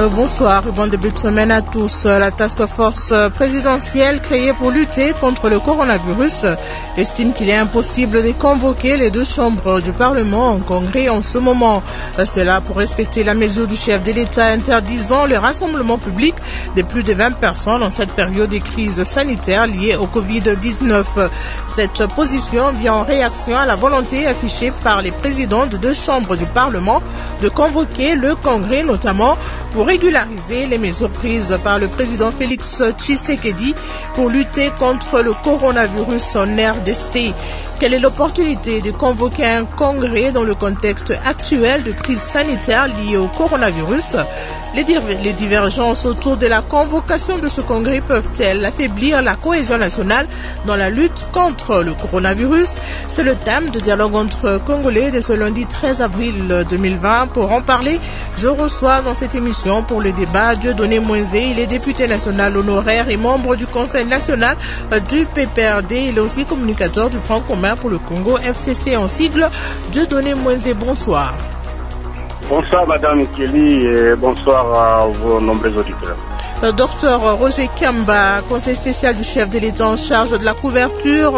Bonsoir et bon début de semaine à tous. La task force présidentielle créée pour lutter contre le coronavirus estime qu'il est impossible de convoquer les deux chambres du Parlement en congrès en ce moment. C'est là pour respecter la mesure du chef de l'État interdisant le rassemblement public de plus de 20 personnes en cette période de crise sanitaire liée au Covid-19. Cette position vient en réaction à la volonté affichée par les présidents de deux chambres du Parlement de convoquer le congrès, notamment pour régulariser les mesures prises par le président Félix Tshisekedi pour lutter contre le coronavirus en RDC. Quelle est l'opportunité de convoquer un congrès dans le contexte actuel de crise sanitaire liée au coronavirus? Les divergences autour de la convocation de ce congrès peuvent-elles affaiblir la cohésion nationale dans la lutte contre le coronavirus? C'est le thème de dialogue entre Congolais de ce lundi 13 avril 2020. Pour en parler, je reçois dans cette émission pour le débat Dieudonné Mwenzé. Il est député national honoraire et membre du Conseil national du PPRD. Il est aussi communicateur du Front commun pour le Congo, FCC en sigle. Dieudonné Mwenzé, bonsoir. Bonsoir Madame Kelly et bonsoir à vos nombreux auditeurs. Docteur Roger Kamba, conseiller spécial du chef de l'État en charge de la couverture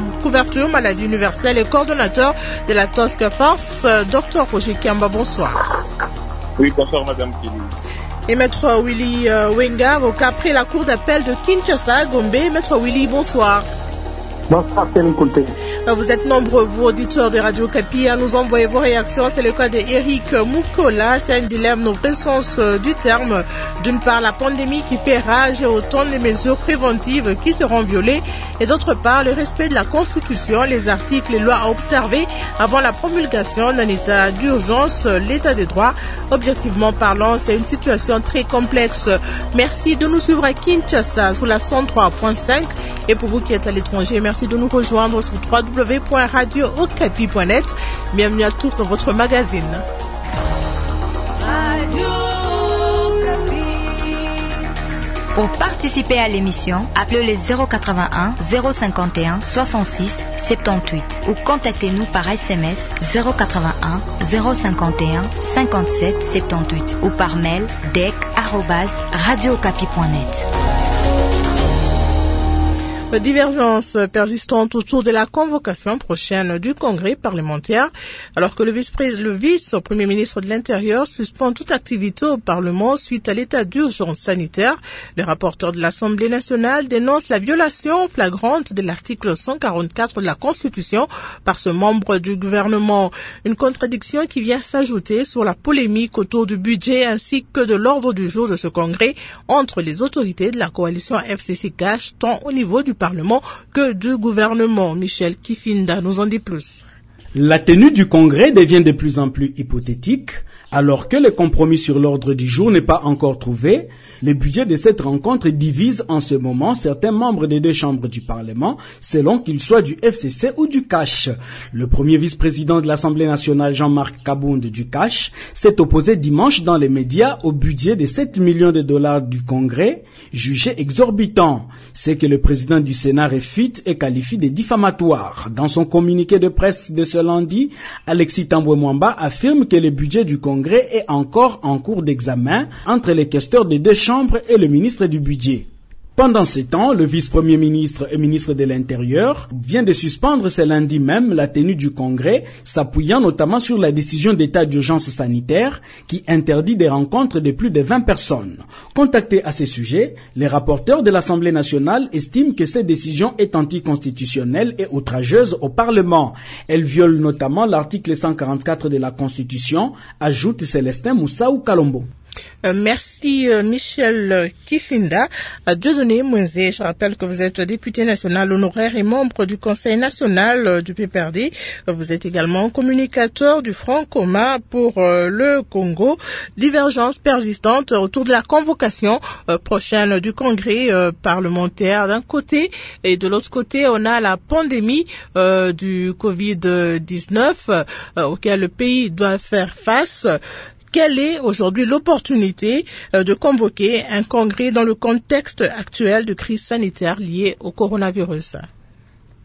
maladie universelle et coordonnateur de la task force. Docteur Roger Kamba, bonsoir. Oui, bonsoir Madame Kelly. Et Maître Willy Wenga, avocat après la cour d'appel de Kinshasa, Gombe. Maître Willy, bonsoir. Bonsoir, Télécoulté. Vous êtes nombreux, vous auditeurs de Radio Kapi, à nous envoyer vos réactions. C'est le cas d'Éric Moukola. C'est un dilemme au vrai sens du terme. D'une part, la pandémie qui fait rage et autant de mesures préventives qui seront violées. Et d'autre part, le respect de la Constitution, les articles et lois à observer avant la promulgation d'un état d'urgence, l'état des droits. Objectivement parlant, c'est une situation très complexe. Merci de nous suivre à Kinshasa sous la 103.5. Et pour vous qui êtes à l'étranger, merci de nous rejoindre sur www.radio-okapi.net. Bienvenue à tous dans votre magazine. Pour participer à l'émission, appelez les 081 051 66 78 ou contactez-nous par SMS 081 051 57 78 ou par mail dec@radiokapi.net. Divergence persistante autour de la convocation prochaine du congrès parlementaire, alors que le vice-premier ministre de l'Intérieur suspend toute activité au Parlement suite à l'état d'urgence sanitaire. Le rapporteur de l'Assemblée nationale dénonce la violation flagrante de l'article 144 de la Constitution par ce membre du gouvernement. Une contradiction qui vient s'ajouter sur la polémique autour du budget ainsi que de l'ordre du jour de ce congrès entre les autorités de la coalition FCC-CACH, tant au niveau du Parlement que du gouvernement. Michel Kifinda nous en dit plus. La tenue du congrès devient de plus en plus hypothétique. Alors que le compromis sur l'ordre du jour n'est pas encore trouvé, le budget de cette rencontre divise en ce moment certains membres des deux chambres du Parlement, selon qu'ils soient du FCC ou du CACH. Le premier vice-président de l'Assemblée nationale, Jean-Marc Kabound du CACH, s'est opposé dimanche dans les médias au budget de 7 millions de dollars du Congrès, jugé exorbitant. C'est que le président du Sénat réfute et qualifie de diffamatoire. Dans son communiqué de presse de ce lundi, Alexis Tambwe Mwamba affirme que le budget du Congrès est encore en cours d'examen entre les questeurs des deux chambres et le ministre du Budget. Pendant ce temps, le vice-premier ministre et ministre de l'Intérieur vient de suspendre ce lundi même la tenue du congrès, s'appuyant notamment sur la décision d'état d'urgence sanitaire qui interdit des rencontres de plus de 20 personnes. Contactés à ce sujet, les rapporteurs de l'Assemblée nationale estiment que cette décision est anticonstitutionnelle et outrageuse au Parlement. Elle viole notamment l'article 144 de la Constitution, ajoute Célestin Moussaou Kalombo. Merci Michel Kifinda. Dieudonné Mwenzé, je rappelle que vous êtes député national honoraire et membre du Conseil national du PPRD. Vous êtes également communicateur du Front commun pour le Congo. Divergence persistante autour de la convocation prochaine du Congrès parlementaire d'un côté, et de l'autre côté on a la pandémie du Covid-19 auquel le pays doit faire face. Quelle est aujourd'hui l'opportunité de convoquer un congrès dans le contexte actuel de crise sanitaire liée au coronavirus?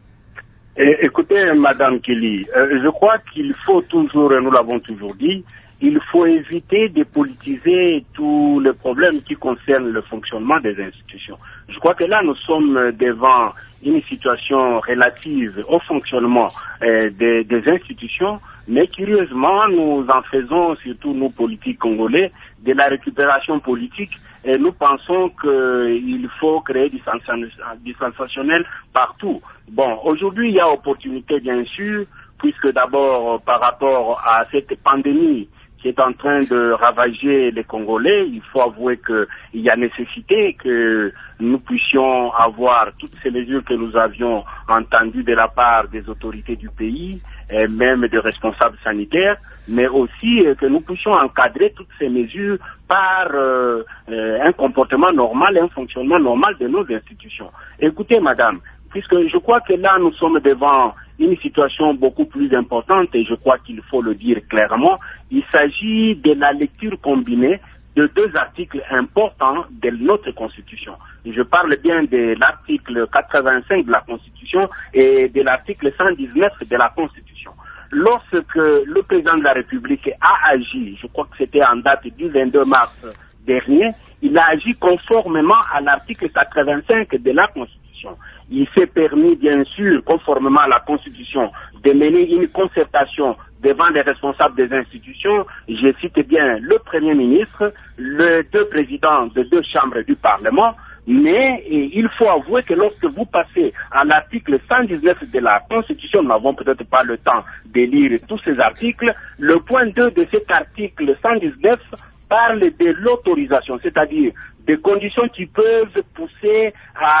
Écoutez, Madame Kelly, je crois qu'il faut toujours, et nous l'avons toujours dit, il faut éviter de politiser tous les problèmes qui concernent le fonctionnement des institutions. Je crois que là, nous sommes devant une situation relative au fonctionnement des institutions, mais curieusement, nous en faisons, surtout nous politiques congolais, de la récupération politique, et nous pensons qu'il faut créer du sensationnel partout. Bon, aujourd'hui, il y a opportunité, bien sûr, puisque d'abord, par rapport à cette pandémie qui est en train de ravager les Congolais, il faut avouer qu'il y a nécessité que nous puissions avoir toutes ces mesures que nous avions entendues de la part des autorités du pays, et même des responsables sanitaires, mais aussi que nous puissions encadrer toutes ces mesures par un comportement normal et un fonctionnement normal de nos institutions. Écoutez, madame, puisque je crois que là, nous sommes devant une situation beaucoup plus importante, et je crois qu'il faut le dire clairement, il s'agit de la lecture combinée de deux articles importants de notre Constitution. Je parle bien de l'article 85 de la Constitution et de l'article 119 de la Constitution. Lorsque le président de la République a agi, je crois que c'était en date du 22 mars dernier, il a agi conformément à l'article 85 de la Constitution. Il s'est permis, bien sûr, conformément à la Constitution, de mener une concertation devant les responsables des institutions. Je cite bien le Premier ministre, les deux présidents de deux chambres du Parlement, mais il faut avouer que lorsque vous passez à l'article 119 de la Constitution, nous n'avons peut-être pas le temps de lire tous ces articles, le point 2 de cet article 119 parle de l'autorisation, c'est-à-dire des conditions qui peuvent pousser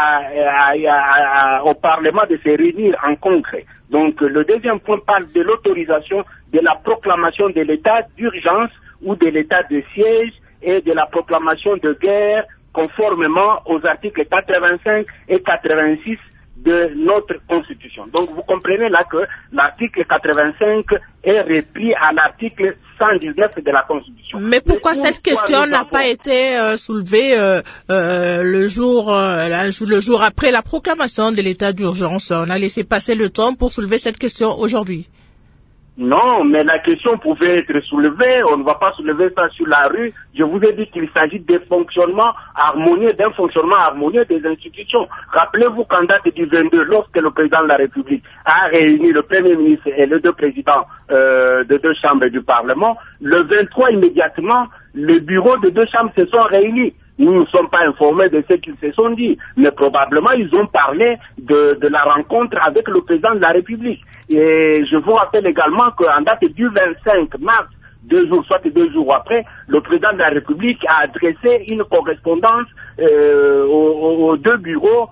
au Parlement de se réunir en congrès. Donc le deuxième point parle de l'autorisation de la proclamation de l'état d'urgence ou de l'état de siège et de la proclamation de guerre conformément aux articles 85 et 86 de notre Constitution. Donc vous comprenez là que l'article 85 est repris à l'article 119 de la Constitution. Mais pourquoi cette question n'a pas été soulevée le jour après la proclamation de l'état d'urgence? On a laissé passer le temps pour soulever cette question aujourd'hui. Non, mais la question pouvait être soulevée, on ne va pas soulever ça sur la rue. Je vous ai dit qu'il s'agit d'un fonctionnement harmonieux des institutions. Rappelez-vous qu'en date du 22, lorsque le président de la République a réuni le Premier ministre et les deux présidents de deux chambres du Parlement, le 23 immédiatement, les bureaux de deux chambres se sont réunis. Nous ne sommes pas informés de ce qu'ils se sont dit, mais probablement ils ont parlé de la rencontre avec le président de la République. Et je vous rappelle également qu'en date du 25 mars, 2 jours après, le président de la République a adressé une correspondance aux deux bureaux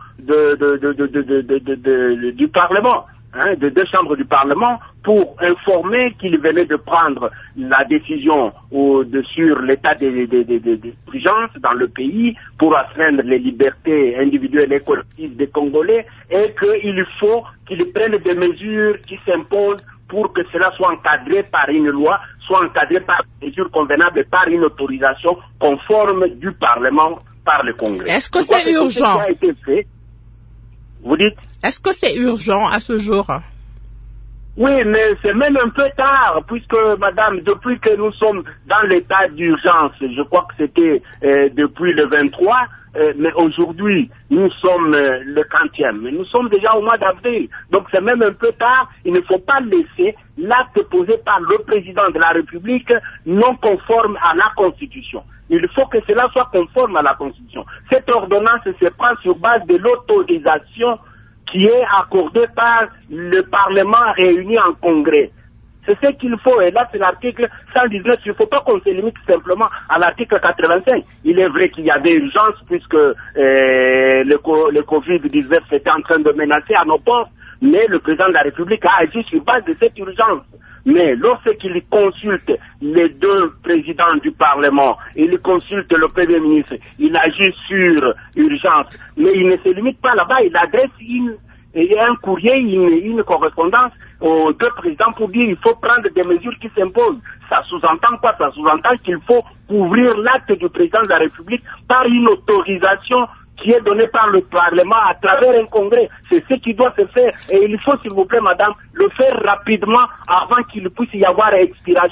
du Parlement. De deux chambres du Parlement pour informer qu'il venait de prendre la décision sur l'état d'urgence dans le pays pour astreindre les libertés individuelles et collectives des Congolais et qu'il faut qu'ils prennent des mesures qui s'imposent pour que cela soit encadré par une loi, soit encadré par des mesures convenables et par une autorisation conforme du Parlement par le Congrès. Est-ce que c'est urgent? A été fait. Vous dites? Est-ce que c'est urgent à ce jour? Oui, mais c'est même un peu tard, puisque, madame, depuis que nous sommes dans l'état d'urgence, je crois que c'était depuis le 23, mais aujourd'hui, nous sommes le 40e, mais nous sommes déjà au mois d'avril, donc c'est même un peu tard. Il ne faut pas laisser l'acte posé par le président de la République non conforme à la Constitution. Il faut que cela soit conforme à la Constitution. Cette ordonnance se prend sur base de l'autorisation qui est accordée par le Parlement réuni en congrès. C'est ce qu'il faut. Et là, c'est l'article 119. Il ne faut pas qu'on se limite simplement à l'article 85. Il est vrai qu'il y avait urgence puisque le Covid-19 était en train de menacer à nos portes. Mais le président de la République a agi sur base de cette urgence. Mais lorsqu'il consulte les deux présidents du Parlement, il consulte le Premier ministre, il agit sur urgence, mais il ne se limite pas là-bas, il adresse un courrier, une correspondance aux deux présidents pour dire qu'il faut prendre des mesures qui s'imposent. Ça sous-entend quoi? Ça sous-entend qu'il faut couvrir l'acte du président de la République par une autorisation qui est donné par le Parlement à travers un congrès. C'est ce qui doit se faire. Et il faut, s'il vous plaît, madame, le faire rapidement avant qu'il puisse y avoir expiration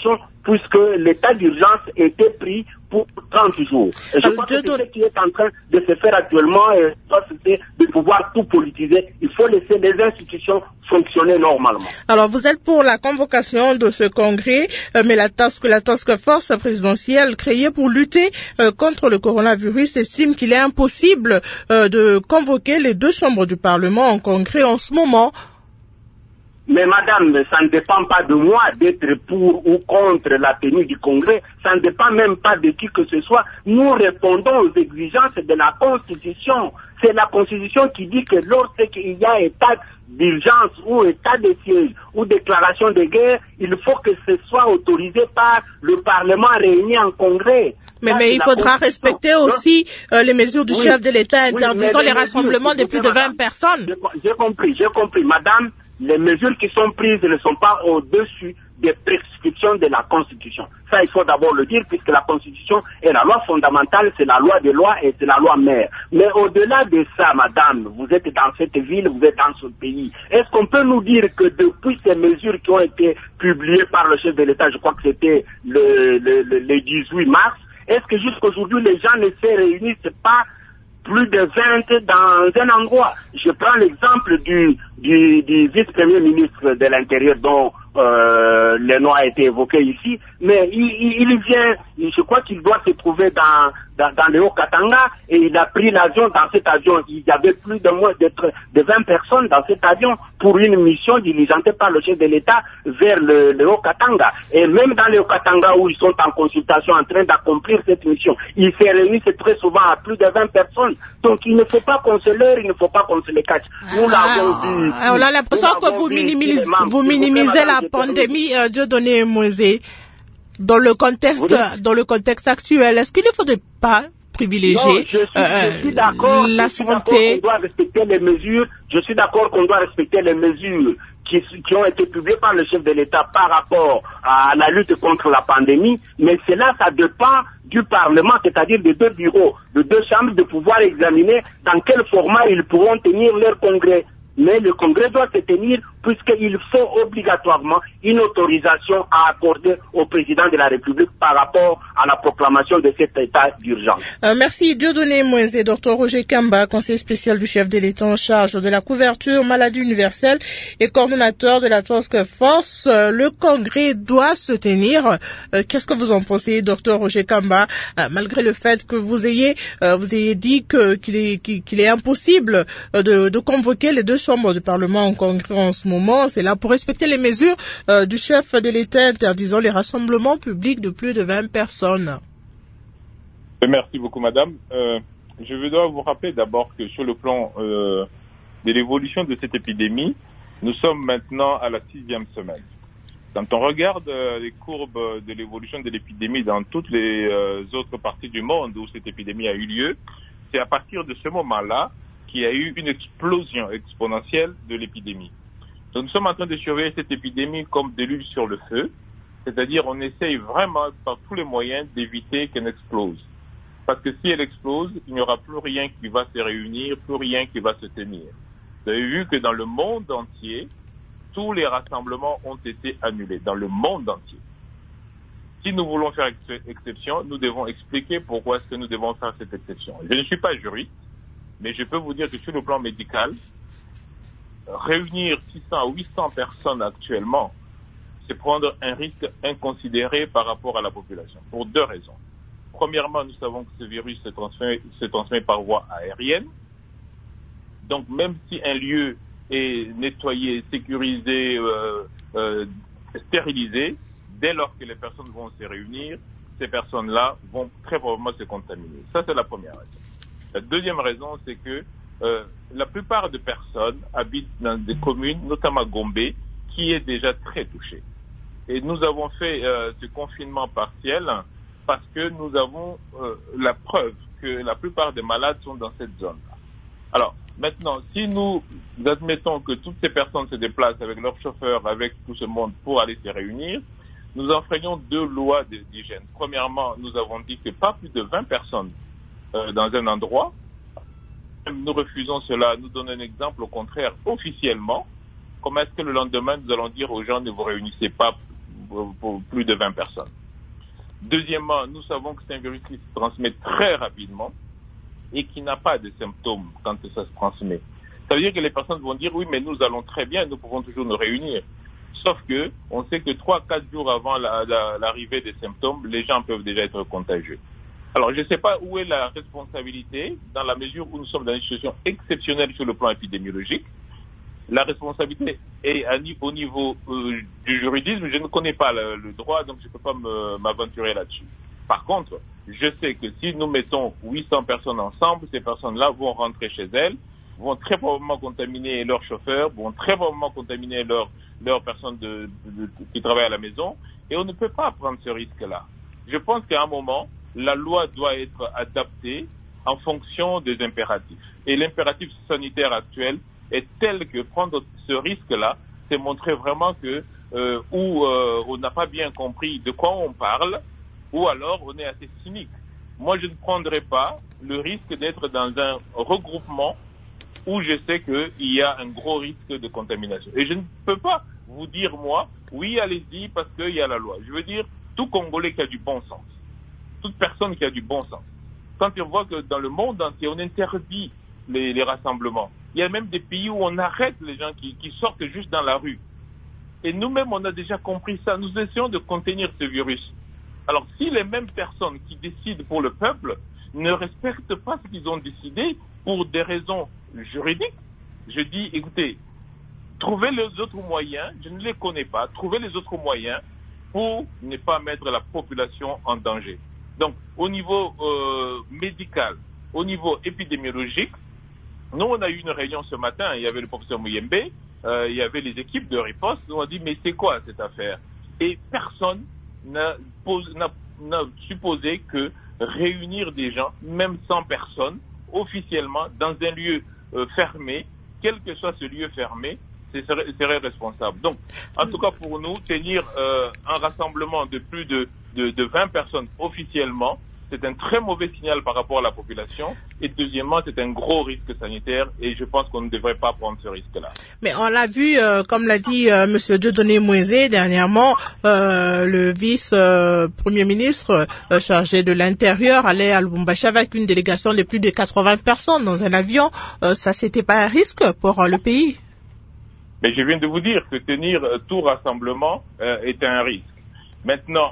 puisque l'état d'urgence était pris pour 30 jours. Et je crois que c'est ce qui est en train de se faire actuellement, et c'est de pouvoir tout politiser. Il faut laisser les institutions fonctionner normalement. Alors, vous êtes pour la convocation de ce congrès, mais la task force présidentielle créée pour lutter contre le coronavirus estime qu'il est impossible de convoquer les deux chambres du Parlement en congrès en ce moment. Mais madame, ça ne dépend pas de moi d'être pour ou contre la tenue du congrès. Ça ne dépend même pas de qui que ce soit. Nous répondons aux exigences de la Constitution. C'est la Constitution qui dit que lorsqu'il y a état d'urgence ou état de siège ou déclaration de guerre, il faut que ce soit autorisé par le Parlement réuni en congrès. Mais il faudra respecter aussi les mesures du chef de l'État interdisant les rassemblements de plus de 20 personnes. J'ai compris, madame. Les mesures qui sont prises ne sont pas au-dessus des prescriptions de la Constitution. Ça, il faut d'abord le dire, puisque la Constitution est la loi fondamentale, c'est la loi des lois et c'est la loi mère. Mais au-delà de ça, madame, vous êtes dans cette ville, vous êtes dans ce pays. Est-ce qu'on peut nous dire que depuis ces mesures qui ont été publiées par le chef de l'État, je crois que c'était le 18 mars, est-ce que jusqu'aujourd'hui les gens ne se réunissent pas plus de 20 dans un endroit? Je prends l'exemple du vice-premier ministre de l'Intérieur dont le nom a été évoqué ici, mais il vient, je crois qu'il doit se trouver dans le Haut-Katanga, et il a pris l'avion. Dans cet avion, il y avait plus de 20 personnes dans cet avion pour une mission diligentée par le chef de l'État vers le Haut-Katanga. Et même dans le Haut-Katanga où ils sont en consultation en train d'accomplir cette mission, ils se réunissent très souvent à plus de 20 personnes. Donc il ne faut pas qu'on se leurre, il ne faut pas qu'on se les cache. Nous l'avons vu. On a l'impression que vous minimisez la pandémie, Dieudonné Moïse. Dans le contexte actuel, est-ce qu'il ne faudrait pas privilégier la santé? On doit respecter les mesures. Je suis d'accord qu'on doit respecter les mesures qui ont été publiées par le chef de l'État par rapport à la lutte contre la pandémie, mais cela, ça dépend du Parlement, c'est-à-dire des deux bureaux, de deux chambres, de pouvoir examiner dans quel format ils pourront tenir leur congrès. Mais le congrès doit se tenir puisqu'il faut obligatoirement une autorisation à accorder au président de la République par rapport à la proclamation de cet état d'urgence. Merci Dieudonné Moïse. Dr Roger Kamba, conseiller spécial du chef de l'État en charge de la couverture maladie universelle et coordonnateur de la task force. Le congrès doit se tenir. Qu'est-ce que vous en pensez, Dr Roger Kamba, malgré le fait que vous ayez dit qu'il est impossible de convoquer les deux chambres du Parlement en congrès en ce moment? C'est là pour respecter les mesures du chef de l'État interdisant les rassemblements publics de plus de 20 personnes. Merci beaucoup, madame. Je dois vous rappeler d'abord que sur le plan de l'évolution de cette épidémie, nous sommes maintenant à la 6e semaine. Quand on regarde les courbes de l'évolution de l'épidémie dans toutes les autres parties du monde où cette épidémie a eu lieu, c'est à partir de ce moment-là qu'il y a eu une explosion exponentielle de l'épidémie. Donc nous sommes en train de surveiller cette épidémie comme de l'huile sur le feu, c'est-à-dire on essaye vraiment par tous les moyens d'éviter qu'elle explose. Parce que si elle explose, il n'y aura plus rien qui va se réunir, plus rien qui va se tenir. Vous avez vu que dans le monde entier, tous les rassemblements ont été annulés, dans le monde entier. Si nous voulons faire exception, nous devons expliquer pourquoi est-ce que nous devons faire cette exception. Je ne suis pas juriste, mais je peux vous dire que sur le plan médical, réunir 600 à 800 personnes actuellement, c'est prendre un risque inconsidéré par rapport à la population, pour deux raisons. Premièrement, nous savons que ce virus se transmet par voie aérienne. Donc, même si un lieu est nettoyé, sécurisé, stérilisé, dès lors que les personnes vont se réunir, ces personnes-là vont très probablement se contaminer. Ça, c'est la première raison. La deuxième raison, c'est que la plupart des personnes habitent dans des communes, notamment Gombe, qui est déjà très touchée. Et nous avons fait ce confinement partiel parce que nous avons la preuve que la plupart des malades sont dans cette zone-là. Alors, maintenant, si nous admettons que toutes ces personnes se déplacent avec leurs chauffeurs, avec tout ce monde pour aller se réunir, nous enfreignons deux lois d'hygiène. Premièrement, nous avons dit que pas plus de 20 personnes dans un endroit. Nous refusons cela. Nous donnons un exemple au contraire officiellement. Comment est-ce que le lendemain, nous allons dire aux gens ne vous réunissez pas, pour plus de 20 personnes. Deuxièmement, nous savons que c'est un virus qui se transmet très rapidement et qui n'a pas de symptômes quand ça se transmet. Ça veut dire que les personnes vont dire, oui, mais nous allons très bien, nous pouvons toujours nous réunir. Sauf que, on sait que 3-4 jours avant l'arrivée des symptômes, les gens peuvent déjà être contagieux. Alors, je ne sais pas où est la responsabilité, dans la mesure où nous sommes dans une situation exceptionnelle sur le plan épidémiologique. La responsabilité est au niveau du juridisme. Je ne connais pas le droit, donc je ne peux pas m'aventurer là-dessus. Par contre, je sais que si nous mettons 800 personnes ensemble, ces personnes-là vont rentrer chez elles, vont très probablement contaminer leurs chauffeurs, vont très probablement contaminer leurs personnes qui travaillent à la maison, et on ne peut pas prendre ce risque-là. Je pense qu'à un moment, la loi doit être adaptée en fonction des impératifs. Et l'impératif sanitaire actuel est tel que prendre ce risque-là, c'est montrer vraiment que on n'a pas bien compris de quoi on parle, ou alors on est assez cynique. Moi, je ne prendrai pas le risque d'être dans un regroupement où je sais qu'il y a un gros risque de contamination. Et je ne peux pas vous dire, moi, oui, allez-y, parce qu'il y a la loi. Je veux dire, tout Congolais qui a du bon sens, toute personne qui a du bon sens, quand on voit que dans le monde entier, on interdit les rassemblements. Il y a même des pays où on arrête les gens qui sortent juste dans la rue. Et nous-mêmes, on a déjà compris ça. Nous essayons de contenir ce virus. Alors, si les mêmes personnes qui décident pour le peuple ne respectent pas ce qu'ils ont décidé pour des raisons juridiques, je dis, écoutez, trouvez les autres moyens, je ne les connais pas, trouvez les autres moyens pour ne pas mettre la population en danger. Donc, au niveau médical, au niveau épidémiologique, nous, on a eu une réunion ce matin, il y avait le professeur Mouyembe, il y avait les équipes de riposte, on a dit, mais c'est quoi cette affaire? Et personne n'a supposé que réunir des gens, même 100 personnes, officiellement, dans un lieu fermé, quel que soit ce lieu fermé, serait responsable. Donc, en tout cas pour nous, tenir un rassemblement de plus de 20 personnes officiellement, c'est un très mauvais signal par rapport à la population. Et deuxièmement, c'est un gros risque sanitaire et je pense qu'on ne devrait pas prendre ce risque-là. Mais on l'a vu, comme l'a dit M. Dieudonné Moïse dernièrement, le vice-premier ministre chargé de l'Intérieur allait à Lubumbashi avec une délégation de plus de 80 personnes dans un avion. Ça, c'était pas un risque pour le pays? Mais je viens de vous dire que tenir tout rassemblement est un risque. Maintenant,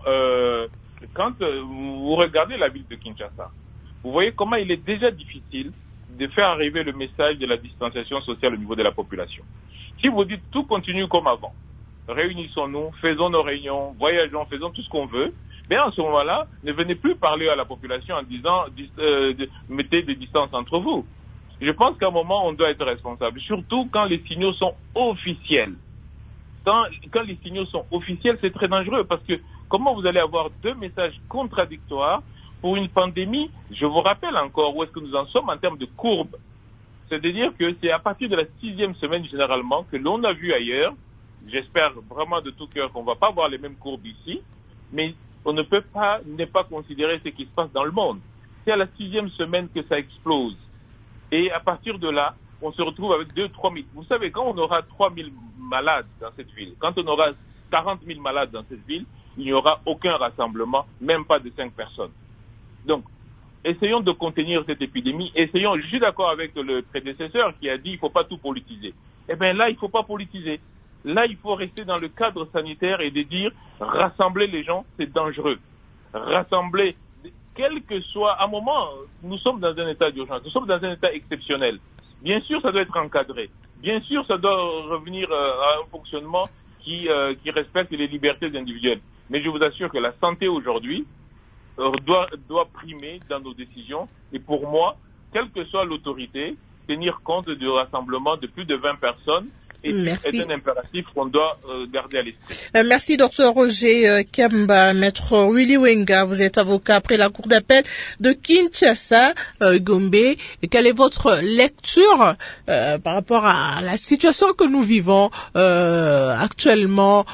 quand vous regardez la ville de Kinshasa, vous voyez comment il est déjà difficile de faire arriver le message de la distanciation sociale au niveau de la population. Si vous dites tout continue comme avant, réunissons-nous, faisons nos réunions, voyageons, faisons tout ce qu'on veut, mais en ce moment-là, ne venez plus parler à la population en disant mettez des distances entre vous. Je pense qu'à un moment, on doit être responsable, surtout quand les signaux sont officiels. Quand les signaux sont officiels, c'est très dangereux parce que comment vous allez avoir deux messages contradictoires pour une pandémie? Je vous rappelle encore où est-ce que nous en sommes en termes de courbe. C'est-à-dire que c'est à partir de la 6e semaine généralement que l'on a vu ailleurs. J'espère vraiment de tout cœur qu'on ne va pas voir les mêmes courbes ici, mais on ne peut pas ne pas considérer ce qui se passe dans le monde. C'est à la 6e semaine que ça explose. Et à partir de là, on se retrouve avec 2-3 000. Vous savez, quand on aura 3 000 malades dans cette ville, quand on aura 40 000 malades dans cette ville, il n'y aura aucun rassemblement, même pas de 5 personnes. Donc, essayons de contenir cette épidémie. Essayons, je suis d'accord avec le prédécesseur qui a dit qu'il ne faut pas tout politiser. Eh bien là, il ne faut pas politiser. Là, il faut rester dans le cadre sanitaire et de dire, rassembler les gens, c'est dangereux. Rassembler, quel que soit, à un moment, nous sommes dans un état d'urgence, nous sommes dans un état exceptionnel. Bien sûr, ça doit être encadré. Bien sûr, ça doit revenir à un fonctionnement qui respecte les libertés individuelles. Mais je vous assure que la santé aujourd'hui doit primer dans nos décisions. Et pour moi, quelle que soit l'autorité, tenir compte du rassemblement de plus de 20 personnes est un impératif qu'on doit garder à l'esprit. Merci, Dr Roger Kemba. Maître Willy Wenga, vous êtes avocat après la Cour d'appel de Kinshasa, Gombe. Quelle est votre lecture par rapport à la situation que nous vivons actuellement,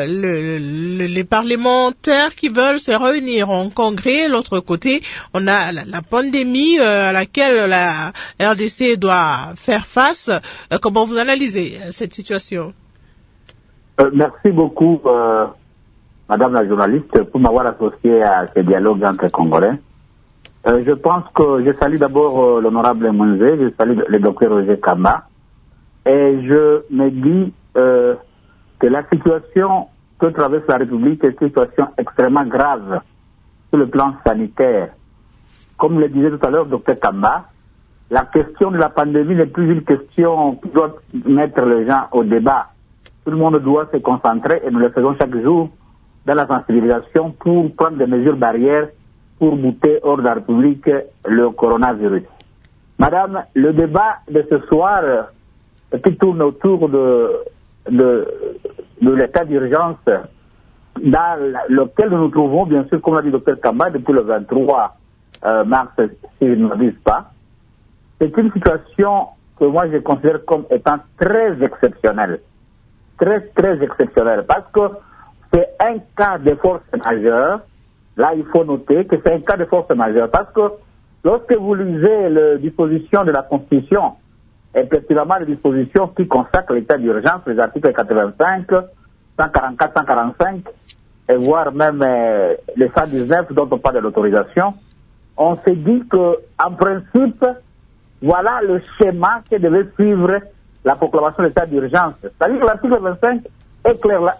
les parlementaires qui veulent se réunir en congrès, l'autre côté, on a la pandémie à laquelle la RDC doit faire face. Comment vous analysez cette situation? Merci beaucoup Madame la journaliste, pour m'avoir associé à ce dialogue entre Congolais. Je pense que je salue d'abord l'honorable Mounzé, je salue le docteur Roger Kamba, et je me dis que la situation que traverse la République est une situation extrêmement grave sur le plan sanitaire. Comme le disait tout à l'heure docteur Kamba, la question de la pandémie n'est plus une question qui doit mettre les gens au débat. Tout le monde doit se concentrer, et nous le faisons chaque jour, dans la sensibilisation pour prendre des mesures barrières pour buter hors de la République le coronavirus. Madame, le débat de ce soir qui tourne autour de l'état d'urgence dans lequel nous nous trouvons, bien sûr, comme l'a dit le docteur Kamba, depuis le 23 mars, si je ne m'abuse pas, c'est une situation que moi je considère comme étant très exceptionnelle. Très, très exceptionnelle. Parce que c'est un cas de force majeure. Là, il faut noter que c'est un cas de force majeure. Parce que lorsque vous lisez les dispositions de la Constitution, effectivement, les dispositions qui consacrent l'état d'urgence, les articles 85, 144, 145, et voire même les 119 dont on parle de l'autorisation, on s'est dit que, en principe, voilà le schéma que devait suivre la proclamation de l'état d'urgence. C'est-à-dire que l'article 25 est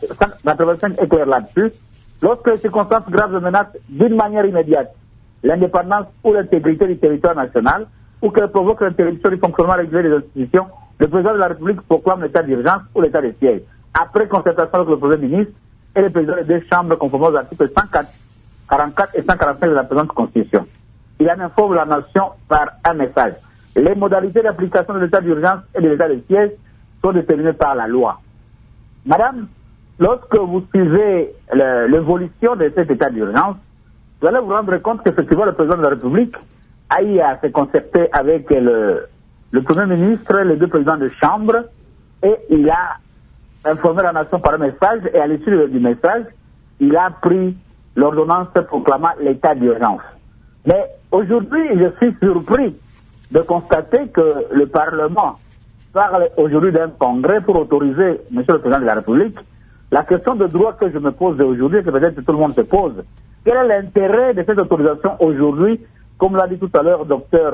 clair là-dessus. Lorsque les circonstances graves menacent d'une manière immédiate l'indépendance ou l'intégrité du territoire national, ou qu'elle provoque l'interruption du fonctionnement régulier des institutions, le président de la République proclame l'état d'urgence ou l'état de siège, après concertation avec le Premier ministre et le président des deux chambres conformément aux articles 144 et 145 de la présente Constitution. Il en informe la nation par un message. Les modalités d'application de l'état d'urgence et de l'état de siège sont déterminées par la loi. Madame, lorsque vous suivez l'évolution de cet état d'urgence, vous allez vous rendre compte qu'effectivement le président de la République a eu à se concerter avec le Premier ministre, les deux présidents de chambre, et il a informé la nation par un message, et à l'issue du message, il a pris l'ordonnance proclamant l'état d'urgence. Mais aujourd'hui, je suis surpris de constater que le Parlement parle aujourd'hui d'un congrès pour autoriser, Monsieur le Président de la République, la question de droit que je me pose aujourd'hui, que peut-être tout le monde se pose. Quel est l'intérêt de cette autorisation aujourd'hui, comme l'a dit tout à l'heure docteur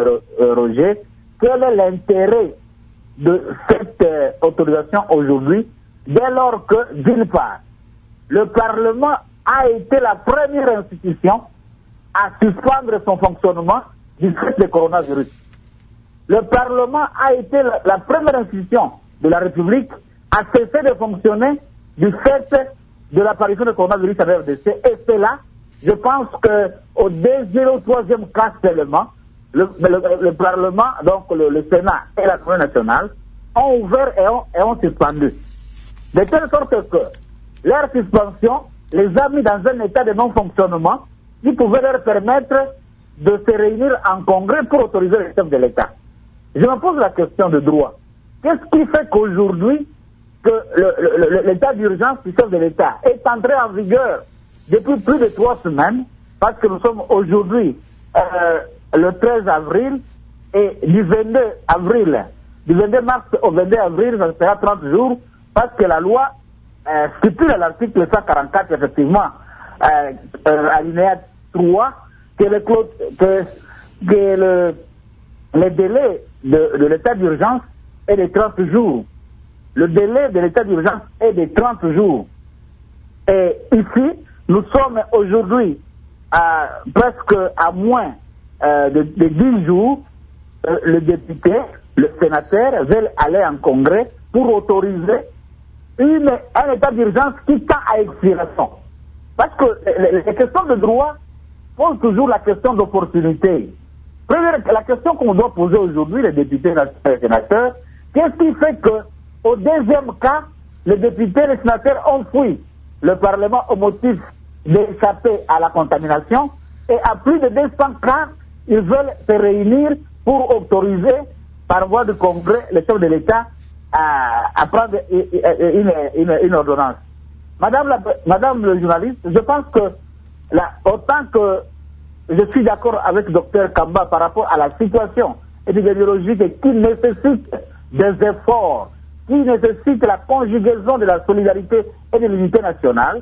Roger, quel est l'intérêt de cette autorisation aujourd'hui, dès lors que, d'une part, le Parlement a été la première institution à suspendre son fonctionnement du fait du coronavirus. Le Parlement a été la première institution de la République à cesser de fonctionner du fait de l'apparition du coronavirus à la RDC. Et c'est là, je pense qu'au deuxième ou troisième cas seulement, le Parlement, donc le Sénat et l'Assemblée nationale, ont ouvert et ont suspendu. De telle sorte que leur suspension les a mis dans un état de non-fonctionnement qui pouvait leur permettre de se réunir en congrès pour autoriser les chefs de l'État. Je me pose la question de droit. Qu'est-ce qui fait qu'aujourd'hui, que l'état d'urgence du chef de l'État est entré en vigueur depuis plus de 3 semaines, parce que nous sommes aujourd'hui le 13 avril, et du 22 mars au 22 avril, ça sera 30 jours, parce que la loi stipule à l'article 144, effectivement, alinéa 3, que le délai de l'état d'urgence est de 30 jours. Le délai de l'état d'urgence est de 30 jours. Et ici, nous sommes aujourd'hui presque à moins de 10 jours. Le député, le sénateur veulent aller en congrès pour autoriser un état d'urgence qui tend à expiration. Parce que les questions de droit posent toujours la question d'opportunité. La question qu'on doit poser aujourd'hui, les députés et les sénateurs, qu'est-ce qui fait qu'au deuxième cas, les députés et les sénateurs ont fui le Parlement au motif d'échapper à la contamination, et à plus de 200 cas, ils veulent se réunir pour autoriser, par voie de congrès, les chefs de l'État à prendre une ordonnance. Madame le journaliste, je pense que autant que je suis d'accord avec le docteur Kamba par rapport à la situation épidémiologique qui nécessite des efforts, qui nécessite la conjugaison de la solidarité et de l'unité nationale,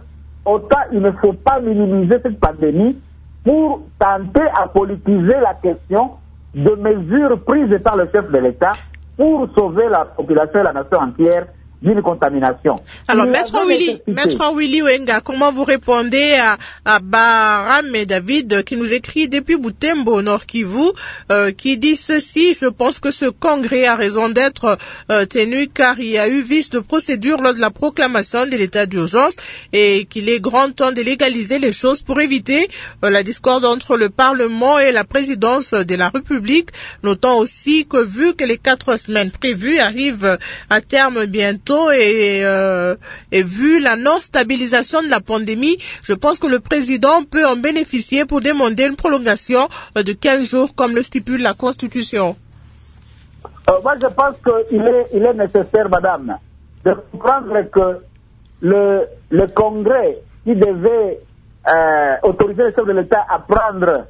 autant il ne faut pas minimiser cette pandémie pour tenter à politiser la question de mesures prises par le chef de l'État pour sauver la population et la nation entière d'une contamination. Alors, Maître Willy Wenga, comment vous répondez à Baram et David qui nous écrit depuis Butembo, Nord Kivu, qui dit ceci: je pense que ce congrès a raison d'être tenu car il y a eu vice de procédure lors de la proclamation de l'état d'urgence et qu'il est grand temps de légaliser les choses pour éviter la discorde entre le Parlement et la présidence de la République. Notons aussi que vu que les 4 semaines prévues arrivent à terme bientôt, et vu la non-stabilisation de la pandémie, je pense que le président peut en bénéficier pour demander une prolongation de 15 jours comme le stipule la Constitution. Moi, je pense qu'il est nécessaire, madame, de comprendre que le Congrès qui devait autoriser le chef de l'État à prendre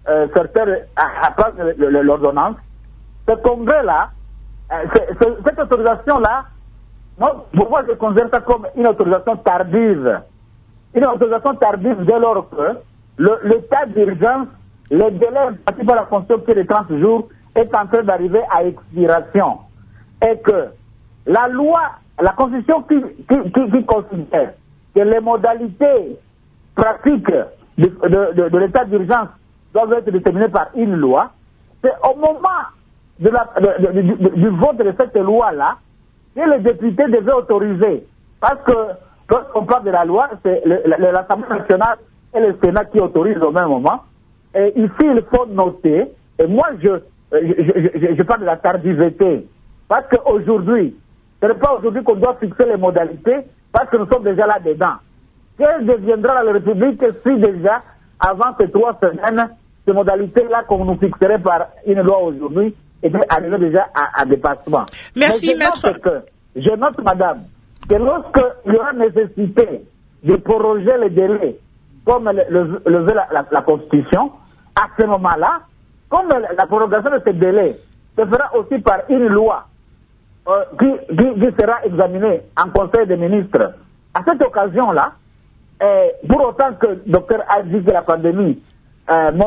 l'ordonnance, ce Congrès-là, cette autorisation-là, pour moi, je considère ça comme une autorisation tardive. Une autorisation tardive dès lors que l'état d'urgence, le délai imparti par la Constitution qui est de 30 jours, est en train d'arriver à expiration. Et que la loi, la Constitution qui considère que les modalités pratiques de l'état d'urgence doivent être déterminées par une loi, c'est au moment du vote de cette loi-là que les députés devaient autoriser. Parce que, quand on parle de la loi, c'est l'Assemblée nationale et le Sénat qui autorisent au même moment. Et ici, il faut noter, et moi, je parle de la tardivité. Parce qu'aujourd'hui, ce n'est pas aujourd'hui qu'on doit fixer les modalités, parce que nous sommes déjà là-dedans. Quelle deviendra la République si déjà, avant ces 3 semaines, ces modalités-là qu'on nous fixerait par une loi aujourd'hui, était arrivé déjà à dépassement. Merci, maître. Je note, madame, que lorsqu'il y aura nécessité de proroger les délais, comme lever la Constitution, à ce moment-là, comme la prorogation de ces délais se fera aussi par une loi qui sera examinée en Conseil des ministres, à cette occasion-là, pour autant que le docteur a dit que la pandémie ne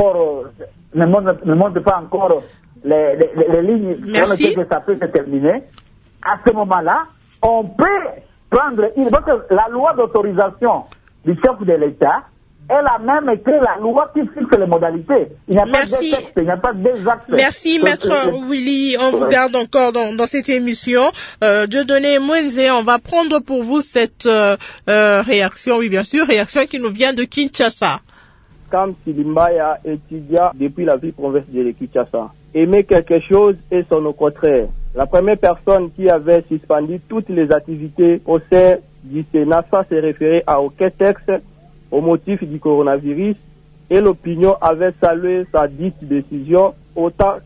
montre pas encore les lignes sur lesquelles ça peut se terminer, à ce moment-là, on peut prendre parce que la loi d'autorisation du chef de l'État est la même que la loi qui fixe les modalités. Il n'y a pas de texte, il n'y a pas d'acte. Merci, maître Willy. On vous garde encore dans cette émission. Dieudonné Mwenze, on va prendre pour vous cette réaction, oui bien sûr, réaction qui nous vient de Kinshasa. Kam Silimbaya, étudiant depuis la ville province de Kinshasa. Aimer quelque chose et son au contraire. La première personne qui avait suspendu toutes les activités au sein du Sénat sans se référer à aucun texte au motif du coronavirus, et l'opinion avait salué sa dite décision, autant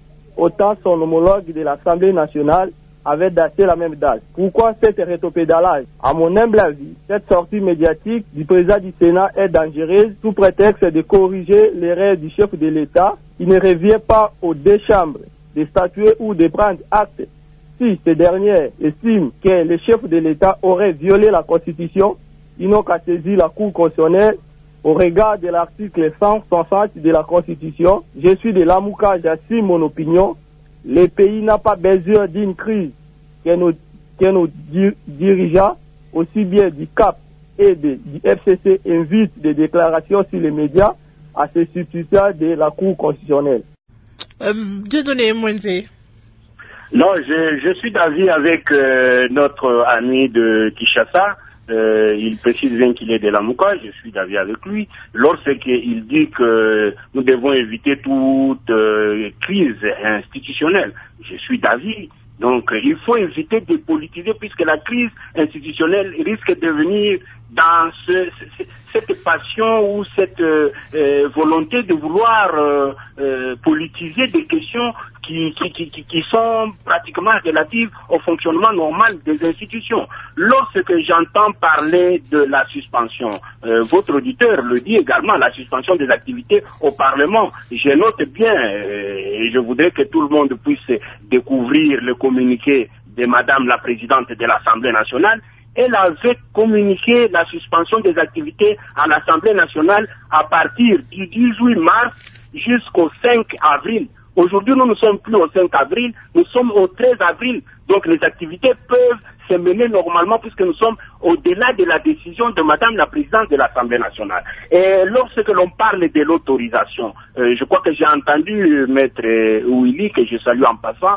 son homologue de l'Assemblée nationale avait daté la même date. Pourquoi cet rétropédalage? À mon humble avis, cette sortie médiatique du président du Sénat est dangereuse sous prétexte de corriger l'erreur du chef de l'État qui ne revient pas aux 2 chambres de statuer ou de prendre acte. Si ces dernières estiment que le chef de l'État aurait violé la Constitution, ils n'ont qu'à saisir la Cour constitutionnelle au regard de l'article 160 de la Constitution. Je suis de l'Amouka, j'assume mon opinion. Le pays n'a pas besoin d'une crise que nos dirigeants, aussi bien du CAP et du FCC, invitent des déclarations sur les médias à se substituer de la Cour constitutionnelle. Dieudonné Mwenze. Non, je suis d'avis avec notre ami de Kinshasa. Il précise bien qu'il est de la Mouka, je suis d'avis avec lui. Lorsqu'il dit que nous devons éviter toute crise institutionnelle, je suis d'avis. Donc, il faut éviter de politiser puisque la crise institutionnelle risque de venir dans cette passion ou cette volonté de vouloir politiser des questions qui sont pratiquement relatives au fonctionnement normal des institutions. Lorsque j'entends parler de la suspension, votre auditeur le dit également, la suspension des activités au Parlement, je note bien et je voudrais que tout le monde puisse découvrir le communiqué de Madame la Présidente de l'Assemblée nationale elle avait communiqué la suspension des activités à l'Assemblée nationale à partir du 18 mars jusqu'au 5 avril. Aujourd'hui, nous ne sommes plus au 5 avril, nous sommes au 13 avril. Donc les activités peuvent se mener normalement puisque nous sommes au-delà de la décision de Madame la Présidente de l'Assemblée nationale. Et lorsque l'on parle de l'autorisation, je crois que j'ai entendu Maître Willy, que je salue en passant,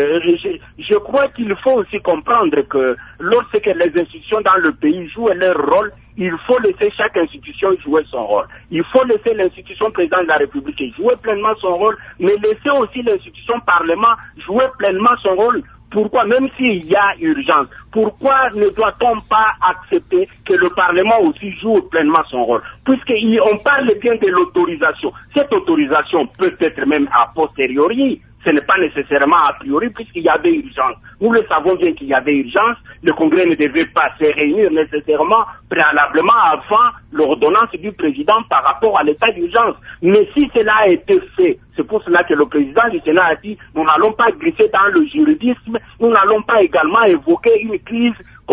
je crois qu'il faut aussi comprendre que lorsque les institutions dans le pays jouent leur rôle, il faut laisser chaque institution jouer son rôle. Il faut laisser l'institution président de la République jouer pleinement son rôle, mais laisser aussi l'institution Parlement jouer pleinement son rôle. Pourquoi, même s'il y a urgence, pourquoi ne doit-on pas accepter que le Parlement aussi joue pleinement son rôle? Puisqu'on parle bien de l'autorisation. Cette autorisation peut être même a posteriori. Ce n'est pas nécessairement a priori puisqu'il y avait urgence. Nous le savons bien qu'il y avait urgence. Le Congrès ne devait pas se réunir nécessairement préalablement avant l'ordonnance du président par rapport à l'état d'urgence. Mais si cela a été fait, c'est pour cela que le président du Sénat a dit nous n'allons pas glisser dans le juridisme, nous n'allons pas également évoquer une crise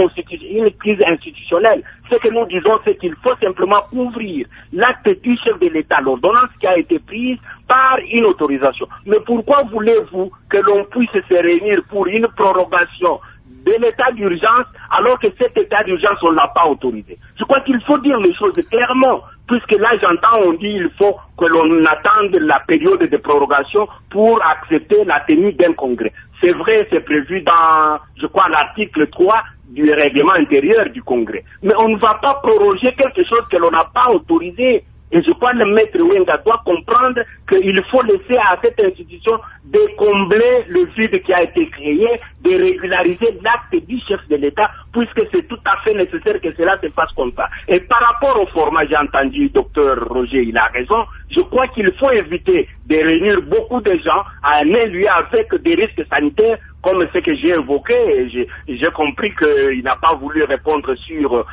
institutionnelle. Ce que nous disons, c'est qu'il faut simplement couvrir l'acte du chef de l'État, l'ordonnance qui a été prise par une autorisation. Mais pourquoi voulez-vous que l'on puisse se réunir pour une prorogation de l'état d'urgence alors que cet état d'urgence, on ne l'a pas autorisé? Je crois qu'il faut dire les choses clairement, puisque là j'entends, on dit il faut que l'on attende la période de prorogation pour accepter la tenue d'un congrès. C'est vrai, c'est prévu dans, je crois, l'article 3 du règlement intérieur du Congrès. Mais on ne va pas proroger quelque chose que l'on n'a pas autorisé. Et je crois que le maître Wenga doit comprendre qu'il faut laisser à cette institution de combler le vide qui a été créé, de régulariser l'acte du chef de l'État, puisque c'est tout à fait nécessaire que cela se fasse comme ça. Et par rapport au format, j'ai entendu Dr Roger, il a raison, je crois qu'il faut éviter de réunir beaucoup de gens à un lieu avec des risques sanitaires, comme ce que j'ai évoqué. J'ai compris qu'il n'a pas voulu répondre sur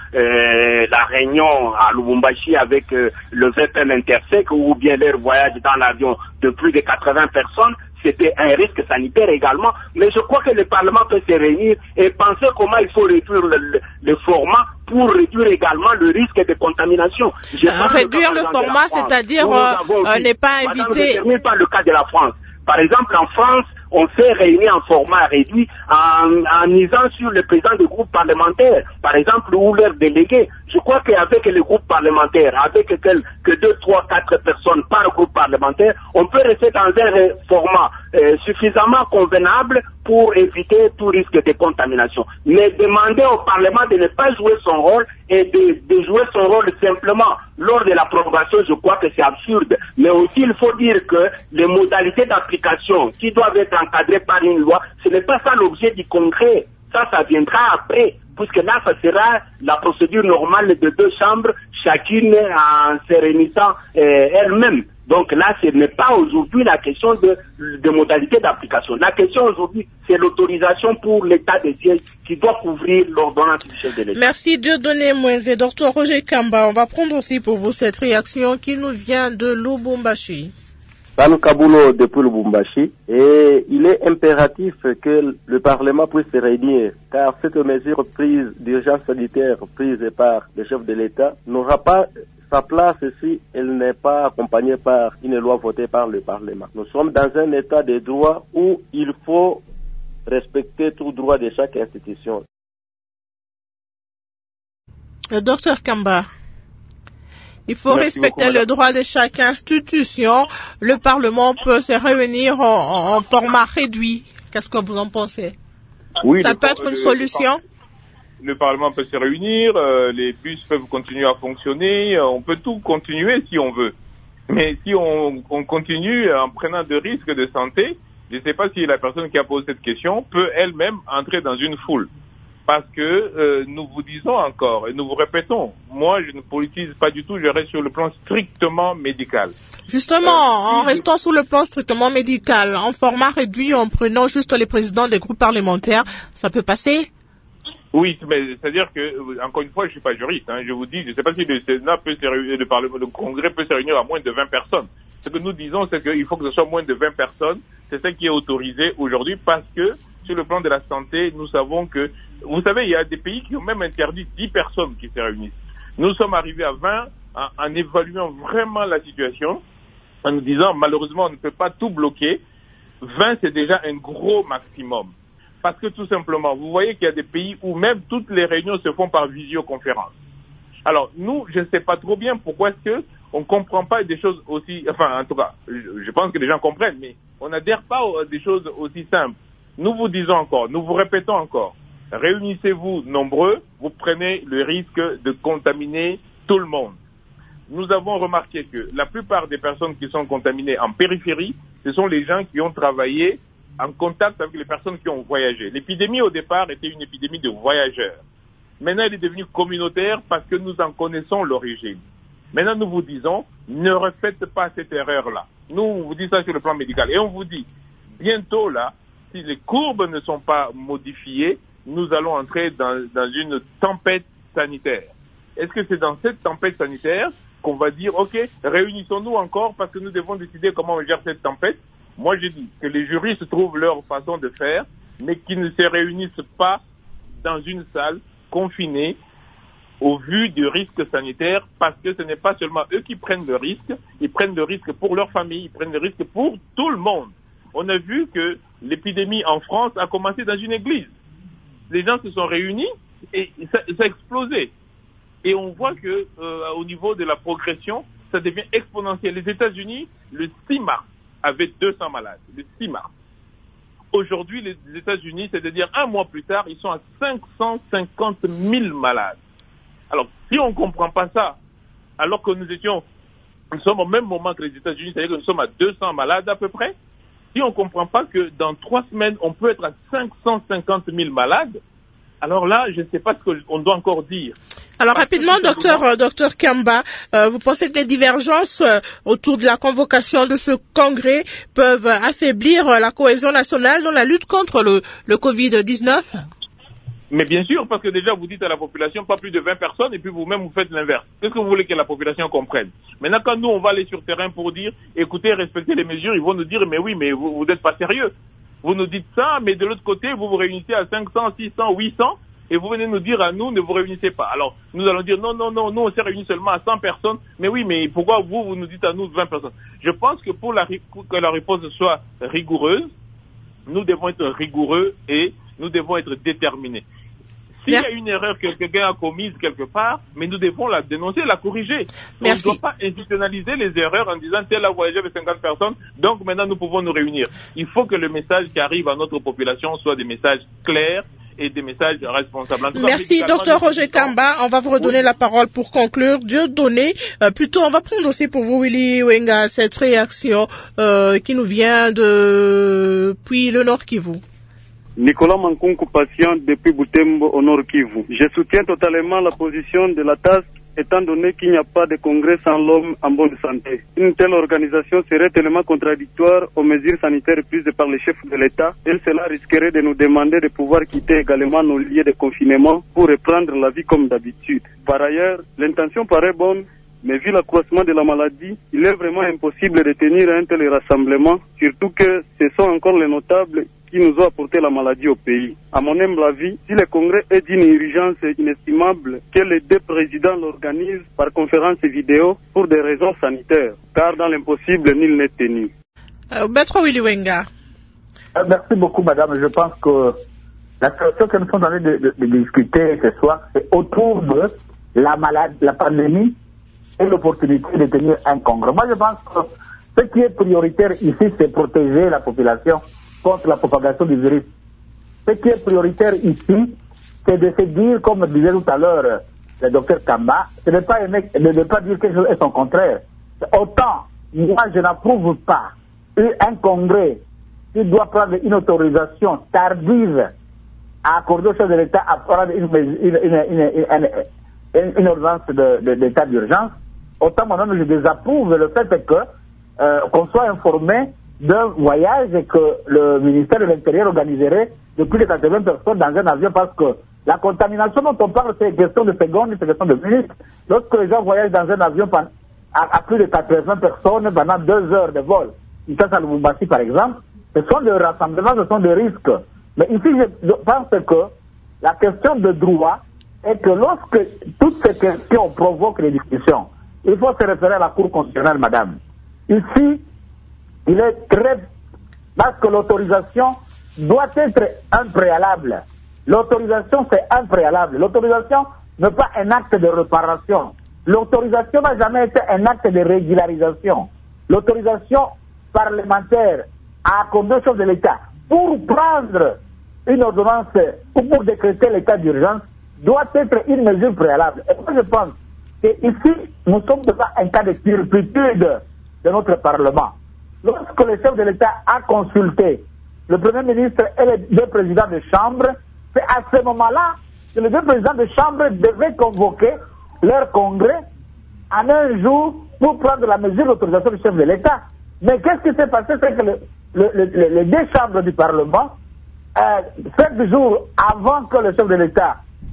la réunion à Lubumbashi avec le VPN Intersec ou bien leur voyage dans l'avion de plus de 80 personnes. C'était un risque sanitaire également, mais je crois que le Parlement peut se réunir et penser comment il faut réduire le format pour réduire également le risque de contamination. Réduire le format, c'est-à-dire ne pas inviter... Je termine par le cas de la France. Par exemple, en France, on s'est réunis en format réduit en misant sur le président du groupe parlementaire, par exemple, ou leurs délégués. Je crois qu'avec les groupes parlementaires, avec que 2, 3, 4 personnes par groupe parlementaire, on peut rester dans un format suffisamment convenable pour éviter tout risque de contamination. Mais demander au Parlement de ne pas jouer son rôle et de jouer son rôle simplement lors de la prorogation, je crois que c'est absurde. Mais aussi, il faut dire que les modalités d'application qui doivent être encadrées par une loi, ce n'est pas ça l'objet du Congrès. Ça viendra après, puisque là, ça sera la procédure normale de 2 chambres, chacune en se réunissant elle-même. Donc là, ce n'est pas aujourd'hui la question de modalités d'application. La question aujourd'hui, c'est l'autorisation pour l'état de siège qui doit couvrir l'ordonnance du chef de l'État. Merci Dieudonné Mwenze. Dr Roger Kamba, on va prendre aussi pour vous cette réaction qui nous vient de Lubumbashi. Sanu Kabulo depuis Lubumbashi, et il est impératif que le Parlement puisse se réunir, car cette mesure prise d'urgence sanitaire prise par le chef de l'État n'aura pas sa place si elle n'est pas accompagnée par une loi votée par le Parlement. Nous sommes dans un état de droit où il faut respecter tout droit de chaque institution. Le docteur Kamba, il faut respecter le droit de chaque institution. Le Parlement peut se réunir en format réduit. Qu'est-ce que vous en pensez? Oui, ça peut être une solution? Le Parlement peut se réunir, les bus peuvent continuer à fonctionner, on peut tout continuer si on veut. Mais si on continue en prenant de risques de santé, je ne sais pas si la personne qui a posé cette question peut elle-même entrer dans une foule. Parce que nous vous disons encore, et nous vous répétons, moi je ne politise pas du tout, je reste sur le plan strictement médical. Justement, en restant sur le plan strictement médical, en format réduit, en prenant juste les présidents des groupes parlementaires, ça peut passer? Oui, mais c'est-à-dire que, encore une fois, je ne suis pas juriste, je vous dis, je ne sais pas si le Sénat peut se réunir, le Congrès peut se réunir à moins de 20 personnes. Ce que nous disons, c'est qu'il faut que ce soit moins de 20 personnes, c'est ce qui est autorisé aujourd'hui parce que sur le plan de la santé, nous savons que, vous savez, il y a des pays qui ont même interdit 10 personnes qui se réunissent. Nous sommes arrivés à 20 en évaluant vraiment la situation, en nous disant, malheureusement, on ne peut pas tout bloquer. 20, c'est déjà un gros maximum. Parce que tout simplement, vous voyez qu'il y a des pays où même toutes les réunions se font par visioconférence. Alors, nous, je ne sais pas trop bien pourquoi est-ce que on ne comprend pas des choses aussi, enfin, en tout cas, je pense que les gens comprennent, mais on n'adhère pas à des choses aussi simples. Nous vous disons encore, nous vous répétons encore, réunissez-vous nombreux, vous prenez le risque de contaminer tout le monde. Nous avons remarqué que la plupart des personnes qui sont contaminées en périphérie, ce sont les gens qui ont travaillé en contact avec les personnes qui ont voyagé. L'épidémie, au départ, était une épidémie de voyageurs. Maintenant, elle est devenue communautaire parce que nous en connaissons l'origine. Maintenant, nous vous disons, ne refaites pas cette erreur-là. Nous, on vous dit ça sur le plan médical. Et on vous dit, bientôt là, si les courbes ne sont pas modifiées, nous allons entrer dans une tempête sanitaire. Est-ce que c'est dans cette tempête sanitaire qu'on va dire, OK, réunissons-nous encore parce que nous devons décider comment on gère cette tempête? Moi, je dis que les juristes trouvent leur façon de faire, mais qu'ils ne se réunissent pas dans une salle confinée au vu du risque sanitaire, parce que ce n'est pas seulement eux qui prennent le risque, ils prennent le risque pour leur famille, ils prennent le risque pour tout le monde. On a vu que l'épidémie en France a commencé dans une église. Les gens se sont réunis et ça a explosé. Et on voit que au niveau de la progression, ça devient exponentiel. Les États-Unis, le 6 mars, avaient 200 malades. Le 6 mars. Aujourd'hui, les États-Unis, c'est-à-dire un mois plus tard, ils sont à 550 000 malades. Alors, si on ne comprend pas ça, alors que nous sommes au même moment que les États-Unis, c'est-à-dire que nous sommes à 200 malades à peu près, si on ne comprend pas que dans 3 semaines, on peut être à 550 000 malades, alors là, je ne sais pas ce qu'on doit encore dire. Alors rapidement, docteur Kamba, vous pensez que les divergences autour de la convocation de ce congrès peuvent affaiblir la cohésion nationale dans la lutte contre le Covid-19? Mais bien sûr, parce que déjà vous dites à la population pas plus de 20 personnes et puis vous-même vous faites l'inverse. Qu'est-ce que vous voulez que la population comprenne? Maintenant, quand nous on va aller sur terrain pour dire, écoutez, respectez les mesures, ils vont nous dire, mais oui, mais vous n'êtes pas sérieux. Vous nous dites ça, mais de l'autre côté, vous vous réunissez à 500, 600, 800 et vous venez nous dire à nous, ne vous réunissez pas. Alors, nous allons dire, non, nous on s'est réunis seulement à 100 personnes, mais oui, mais pourquoi vous nous dites à nous 20 personnes? Je pense que pour que la réponse soit rigoureuse, nous devons être rigoureux et nous devons être déterminés. S'il y a une erreur que quelqu'un a commise quelque part, mais nous devons la dénoncer, la corriger. On ne doit pas institutionnaliser les erreurs en disant tel a voyagé avec 50 personnes, donc maintenant nous pouvons nous réunir. Il faut que le message qui arrive à notre population soit des messages clairs et des messages responsables. Merci, docteur Roger Kamba. On va vous redonner la parole pour conclure. Plutôt, on va prendre aussi pour vous, Willy Wenga, cette réaction qui nous vient depuis le Nord Kivu. Nicolas Mankunku, patient depuis Butembo au Nord Kivu. Je soutiens totalement la position de la TASC, étant donné qu'il n'y a pas de congrès sans l'homme en bonne santé. Une telle organisation serait tellement contradictoire aux mesures sanitaires prises par les chefs de l'État et cela risquerait de nous demander de pouvoir quitter également nos lieux de confinement pour reprendre la vie comme d'habitude. Par ailleurs, l'intention paraît bonne, mais vu l'accroissement de la maladie, il est vraiment impossible de tenir un tel rassemblement, surtout que ce sont encore les notables qui nous ont apporté la maladie au pays. À mon humble avis, si le congrès est d'une urgence inestimable, que les 2 présidents l'organisent par conférence vidéo pour des raisons sanitaires, car dans l'impossible, nul n'est tenu. Maître Willy Wenga. Merci beaucoup, madame. Je pense que la question que nous sommes en train de discuter ce soir, c'est autour de la pandémie et l'opportunité de tenir un congrès. Moi, je pense que ce qui est prioritaire ici, c'est protéger la population contre la propagation du virus. Ce qui est prioritaire ici, c'est de se dire, comme disait tout à l'heure le docteur Kamba, ce n'est pas dire quelque chose est son contraire. Autant, moi, je n'approuve pas un congrès qui doit prendre une autorisation tardive à accorder au chef de l'État à prendre une ordonnance d'état d'urgence. Autant, moi-même, je désapprouve le fait qu'on soit informé d'un voyage que le ministère de l'Intérieur organiserait de plus de 80 personnes dans un avion, parce que la contamination dont on parle, c'est question de secondes, c'est question de minutes. Lorsque les gens voyagent dans un avion à plus de 80 personnes pendant 2 heures de vol, ici à Lubumbashi par exemple, ce sont des rassemblements, ce sont des risques. Mais ici, je pense que la question de droit est que lorsque toutes ces questions provoquent des discussions, il faut se référer à la Cour constitutionnelle, madame. Ici, il est très... Parce que l'autorisation doit être un préalable. L'autorisation, c'est un préalable. L'autorisation n'est pas un acte de réparation. L'autorisation n'a jamais été un acte de régularisation. L'autorisation parlementaire à accordé chef de l'État pour prendre une ordonnance ou pour décréter l'état d'urgence doit être une mesure préalable. Et moi, je pense qu'ici, nous sommes devant un cas de turpitude de notre Parlement. Lorsque le chef de l'État a consulté le Premier ministre et les deux présidents de chambre, c'est à ce moment-là que les deux présidents de chambre devaient convoquer leur congrès en un jour pour prendre la mesure d'autorisation du chef de l'État. Mais qu'est-ce qui s'est passé? C'est que les deux chambres du Parlement, 7 jours avant que le chef de l'État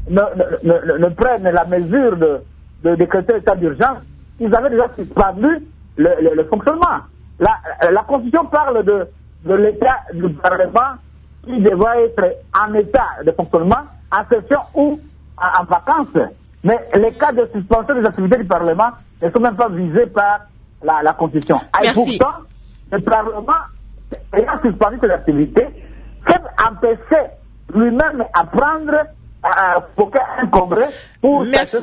ne prenne la mesure de décréter l'état d'urgence, ils avaient déjà suspendu le fonctionnement. La Constitution parle de l'état du Parlement qui devrait être en état de fonctionnement, en session ou en vacances. Mais les cas de suspension des activités du Parlement ne sont même pas visés par la Constitution. Et pourtant, le Parlement, ayant suspendu ses activités, s'est empêché lui-même à prendre pour un congrès pour Merci,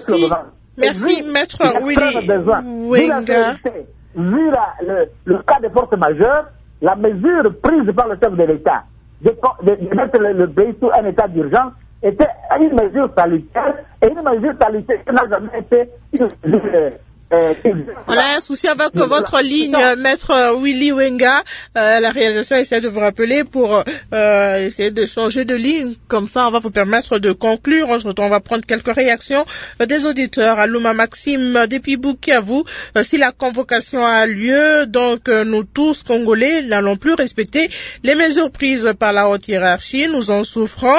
Maître Willy Wenga. Vu le cas de force majeure, la mesure prise par le chef de l'État de mettre le pays sous un état d'urgence était une mesure salutaire, et une mesure salutaire qui n'a jamais été une mesure... On a un souci avec votre ligne, Maître Willy Wenga. La réalisation essaie de vous rappeler pour essayer de changer de ligne. Comme ça, on va vous permettre de conclure. On va prendre quelques réactions des auditeurs. Alouma Maxime depuis Bukavu. Si la convocation a lieu, donc nous tous, Congolais, n'allons plus respecter les mesures prises par la haute hiérarchie. Nous en souffrons.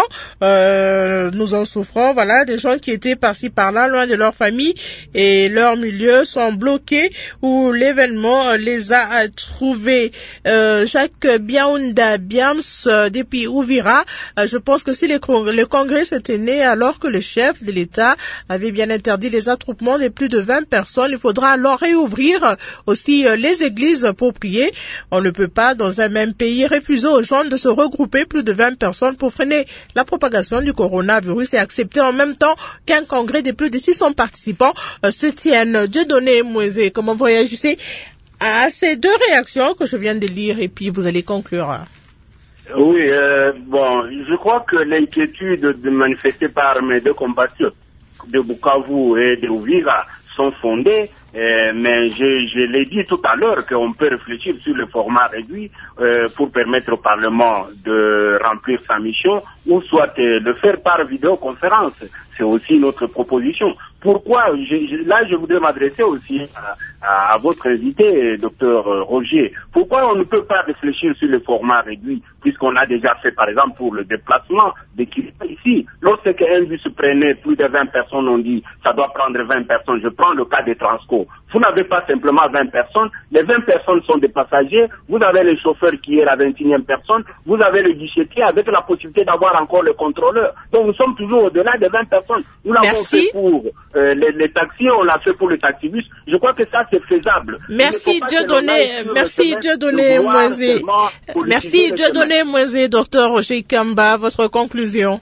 Voilà, des gens qui étaient par-ci par-là, loin de leur famille et leur milieu, sont bloqués ou l'événement les a trouvés. Jacques Biaounda Biams depuis Ouvira, je pense que si le Congrès s'était né alors que le chef de l'État avait bien interdit les attroupements de plus de 20 personnes, il faudra alors réouvrir aussi les églises pour prier. On ne peut pas dans un même pays refuser aux gens de se regrouper plus de 20 personnes pour freiner la propagation du coronavirus et accepter en même temps qu'un congrès de plus de 600 participants se tienne. Dieudonné Mweze, comment vous réagissez à ces deux réactions que je viens de lire et puis vous allez conclure? Oui, je crois que l'inquiétude manifestée par mes deux compatriotes de Bukavu et de Uvira sont fondées, mais je l'ai dit tout à l'heure qu'on peut réfléchir sur le format réduit pour permettre au Parlement de remplir sa mission ou soit le faire par vidéoconférence. C'est aussi notre proposition. Pourquoi là, je voudrais m'adresser aussi à votre invité, docteur Roger. Pourquoi on ne peut pas réfléchir sur le format réduit, puisqu'on a déjà fait, par exemple, pour le déplacement d'équipe ici. Lorsqu'un bus prenait plus de 20 personnes, on dit ça doit prendre 20 personnes. Je prends le cas des Transco. Vous n'avez pas simplement 20 personnes. Les 20 personnes sont des passagers. Vous avez le chauffeur qui est la 21e personne. Vous avez le guichetier avec la possibilité d'avoir encore le contrôleur. Donc nous sommes toujours au-delà de 20 personnes. Nous l'avons fait pour les taxis, on l'a fait pour le taxibus. Je crois que ça, c'est faisable. Merci Dieudonné Mweze. Merci Dieudonné Mweze, docteur Roger Kamba, votre conclusion.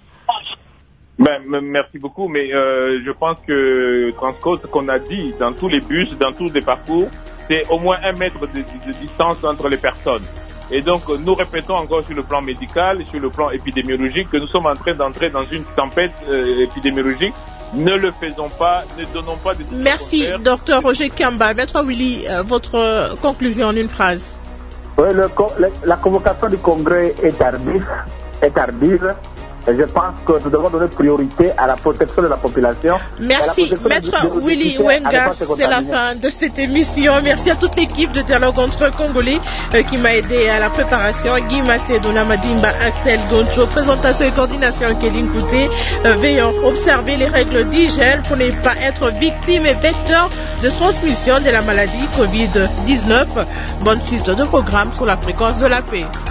Merci beaucoup, mais je pense que Transco, ce qu'on a dit dans tous les bus, dans tous les parcours, c'est au moins 1 mètre de distance entre les personnes. Et donc, nous répétons encore sur le plan médical, sur le plan épidémiologique, que nous sommes en train d'entrer dans une tempête épidémiologique. Ne le faisons pas, ne donnons pas des... Merci, docteur Roger Kamba. Maître Willy, votre conclusion en une phrase. Oui, la convocation du Congrès est tardive. Et je pense que nous devons donner priorité à la protection de la population. Merci, Maître Willy Wenga. C'est la fin de cette émission. Merci à toute l'équipe de Dialogue entre Congolais qui m'a aidé à la préparation. Guy Maté, Dona Madimba, Axel Goncho, présentation et coordination Kéline Kouté. Veillons observer les règles d'hygiène pour ne pas être victime et vecteur de transmission de la maladie Covid-19. Bonne suite de programme sur la fréquence de la paix.